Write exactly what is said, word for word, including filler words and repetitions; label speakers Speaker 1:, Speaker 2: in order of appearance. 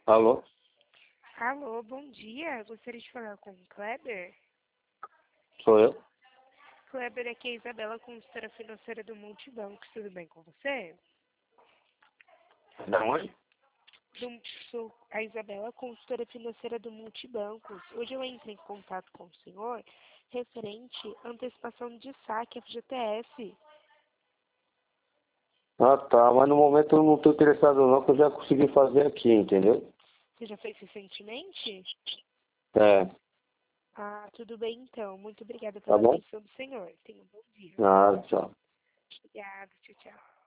Speaker 1: Alô?
Speaker 2: Alô, bom dia. Gostaria de falar com o Kleber.
Speaker 1: Sou eu?
Speaker 2: Kleber, aqui é a Isabela, consultora financeira do Multibancos. Tudo bem com você?
Speaker 1: Da onde?
Speaker 2: Do, sou a Isabela, consultora financeira do Multibancos. Hoje eu entrei em contato com o senhor referente à antecipação de saque F G T S.
Speaker 1: Ah, tá. Mas no momento eu não estou interessado não, que eu já consegui fazer aqui, entendeu?
Speaker 2: Você já fez recentemente?
Speaker 1: É.
Speaker 2: Ah, tudo bem então. Muito obrigada
Speaker 1: Tá
Speaker 2: pela
Speaker 1: bom?
Speaker 2: atenção do senhor. Tenha um bom dia.
Speaker 1: Ah, tchau.
Speaker 2: Obrigada. Tchau, tchau.